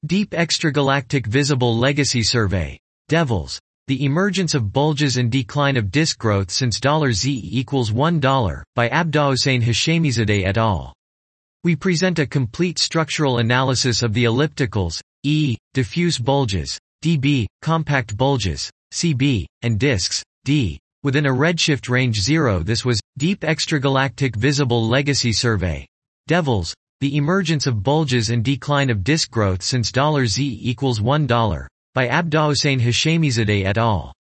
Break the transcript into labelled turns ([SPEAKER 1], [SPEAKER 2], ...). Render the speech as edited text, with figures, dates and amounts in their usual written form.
[SPEAKER 1] Deep Extragalactic Visible Legacy Survey. Devils. The Emergence of Bulges and Decline of Disk Growth Since $Z = $1, by Abdolhossein Hashemizadeh et al. We present a complete structural analysis of the ellipticals, E, diffuse bulges, dB, compact bulges, CB, and disks, D, within a redshift range 0. This was Deep Extragalactic Visible Legacy Survey. Devils. The Emergence of Bulges and Decline of Disk Growth Since $Z = $1, by Abdolhossein Hashemizadeh et al.